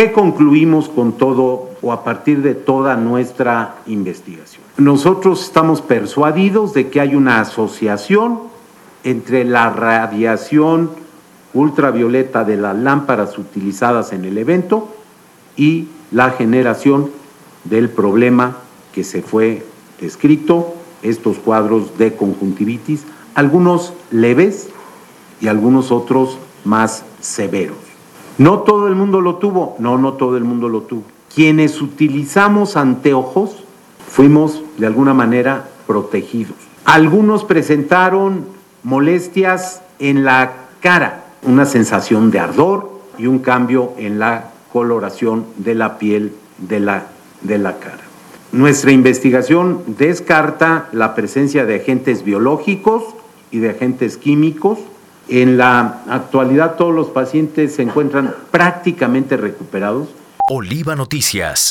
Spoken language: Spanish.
¿Qué concluimos con todo o a partir de toda nuestra investigación? Nosotros estamos persuadidos de que hay una asociación entre la radiación ultravioleta de las lámparas utilizadas en el evento y la generación del problema que se fue descrito, estos cuadros de conjuntivitis, algunos leves y algunos otros más severos. No todo el mundo lo tuvo, no todo el mundo lo tuvo. Quienes utilizamos anteojos fuimos de alguna manera protegidos. Algunos presentaron molestias en la cara, una sensación de ardor y un cambio en la coloración de la piel de la cara. Nuestra investigación descarta la presencia de agentes biológicos y de agentes químicos. En la actualidad todos los pacientes se encuentran prácticamente recuperados. Oliva Noticias.